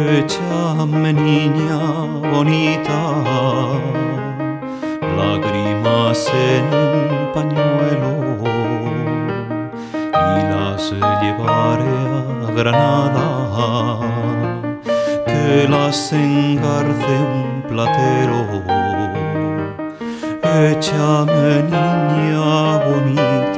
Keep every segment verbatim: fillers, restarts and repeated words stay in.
Échame, niña bonita, lágrimas en un pañuelo y las llevaré a Granada, que las engarce un platero. Échame, niña bonita.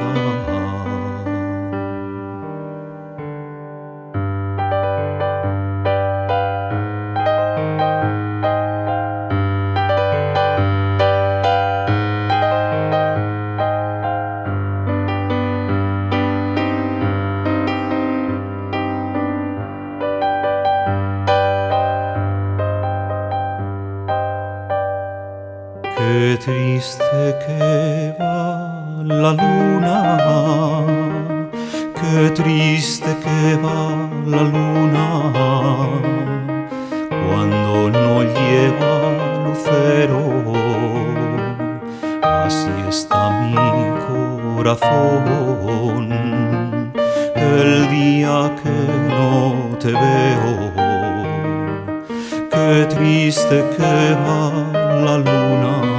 Qué triste que va la luna, qué triste que va la luna, cuando no lleva lucero. Así está mi corazón el día que no te veo. Qué triste que va la luna,